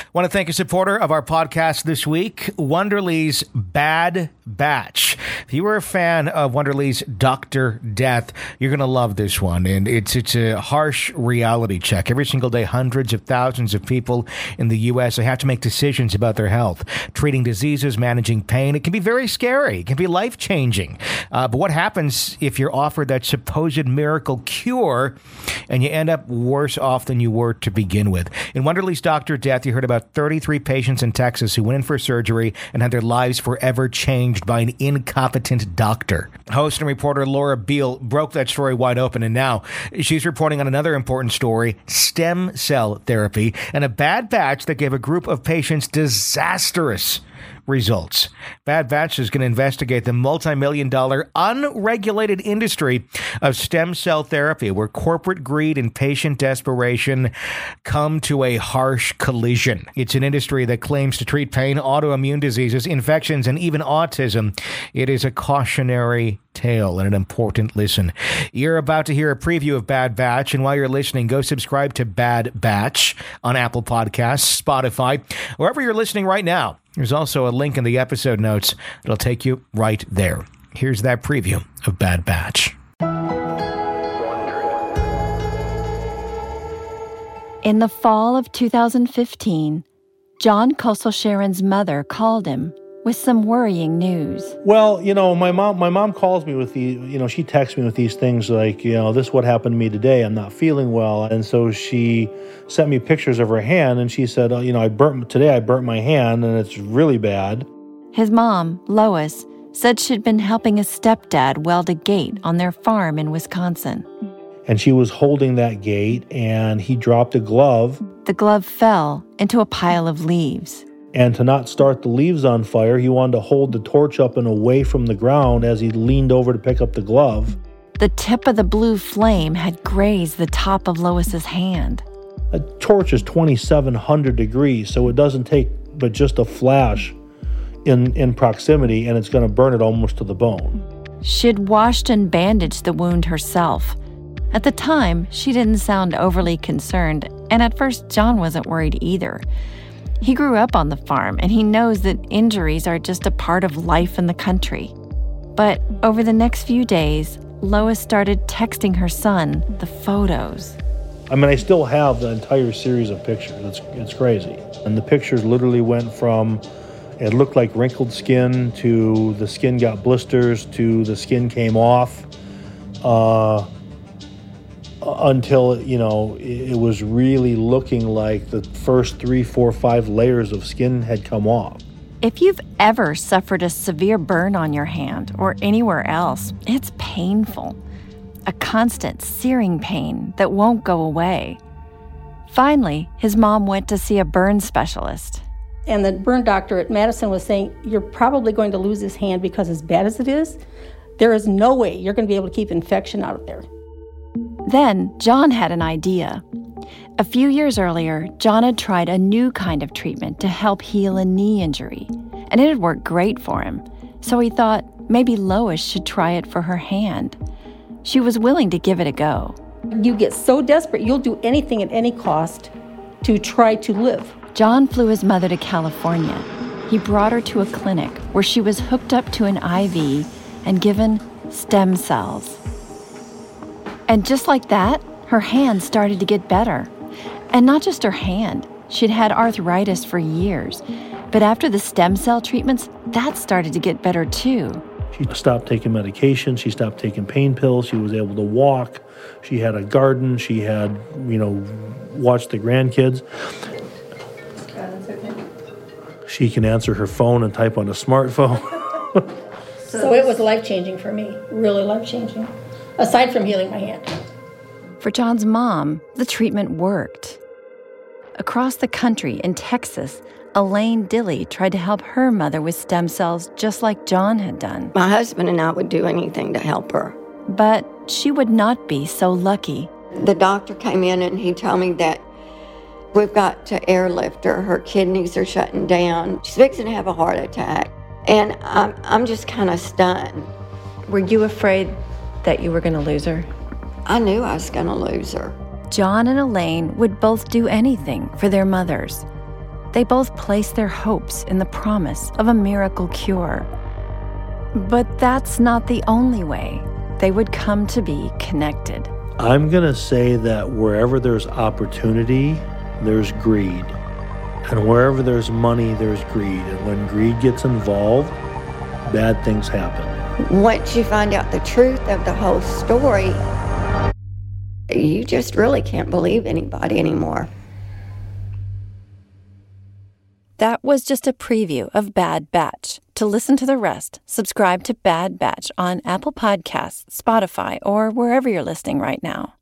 Want to thank a supporter of our podcast this week, Wonderly's Bad Batch. If you were a fan of Wonderly's Dr. Death, you're going to love this one. And it's a harsh reality check. Every single day, hundreds of thousands of people in the U.S. have to make decisions about their health, treating diseases, managing pain. It can be very scary. It can be life-changing. But what happens if you're offered that supposed miracle cure and you end up worse off than you were to begin with? In Wonderly's Dr. Death, you heard about 33 patients in Texas who went in for surgery and had their lives forever changed by an incompetent doctor. Host and reporter Laura Beal broke that story wide open, and now she's reporting on another important story, stem cell therapy, and a bad batch that gave a group of patients disastrous results. Bad Batch is going to investigate the multi-million-dollar unregulated industry of stem cell therapy, where corporate greed and patient desperation come to a harsh collision. It's an industry that claims to treat pain, autoimmune diseases, infections, and even autism. It is a cautionary tale and an important listen. You're about to hear a preview of Bad Batch, and while you're listening, go subscribe to Bad Batch on Apple Podcasts, Spotify, wherever you're listening right now. There's also a link in the episode notes. It'll take you right there. Here's that preview of Bad Batch. In the fall of 2015, John Kosel-Sharon's mother called him with some worrying news. Well, my mom calls me with she texts me with these things like, this is what happened to me today. I'm not feeling well. And so she sent me pictures of her hand, and she said, I burnt my hand and it's really bad. His mom, Lois, said she'd been helping his stepdad weld a gate on their farm in Wisconsin. And she was holding that gate, and he dropped a glove. The glove fell into a pile of leaves. And to not start the leaves on fire, he wanted to hold the torch up and away from the ground as he leaned over to pick up the glove. The tip of the blue flame had grazed the top of Lois's hand. A torch is 2,700 degrees, so it doesn't take but just a flash in proximity, and it's going to burn it almost to the bone. She'd washed and bandaged the wound herself. At the time, she didn't sound overly concerned, and at first John wasn't worried either. He grew up on the farm, and he knows that injuries are just a part of life in the country. But over the next few days, Lois started texting her son the photos. I still have the entire series of pictures. It's crazy. And the pictures literally went from, it looked like wrinkled skin, to the skin got blisters, to the skin came off, until, it was really looking like the first 3, 4, 5 layers of skin had come off. If you've ever suffered a severe burn on your hand or anywhere else, it's painful. A constant searing pain that won't go away. Finally, his mom went to see a burn specialist. And the burn doctor at Madison was saying, you're probably going to lose this hand because as bad as it is, there is no way you're going to be able to keep infection out of there. Then, John had an idea. A few years earlier, John had tried a new kind of treatment to help heal a knee injury, and it had worked great for him. So he thought maybe Lois should try it for her hand. She was willing to give it a go. You get so desperate, you'll do anything at any cost to try to live. John flew his mother to California. He brought her to a clinic where she was hooked up to an IV and given stem cells. And just like that, her hand started to get better. And not just her hand. She'd had arthritis for years. But after the stem cell treatments, that started to get better too. She stopped taking medication. She stopped taking pain pills. She was able to walk. She had a garden. She had, watched the grandkids. She can answer her phone and type on a smartphone. So it was life-changing for me, really life-changing, aside from healing my hand. For John's mom, the treatment worked. Across the country in Texas, Elaine Dilley tried to help her mother with stem cells just like John had done. My husband and I would do anything to help her. But she would not be so lucky. The doctor came in and he told me that we've got to airlift her. Her kidneys are shutting down. She's fixing to have a heart attack. And I'm just kind of stunned. Were you afraid that you were going to lose her? I knew I was going to lose her. John and Elaine would both do anything for their mothers. They both placed their hopes in the promise of a miracle cure. But that's not the only way they would come to be connected. I'm going to say that wherever there's opportunity, there's greed. And wherever there's money, there's greed. And when greed gets involved, bad things happen. Once you find out the truth of the whole story, you just really can't believe anybody anymore. That was just a preview of Bad Batch. To listen to the rest, subscribe to Bad Batch on Apple Podcasts, Spotify, or wherever you're listening right now.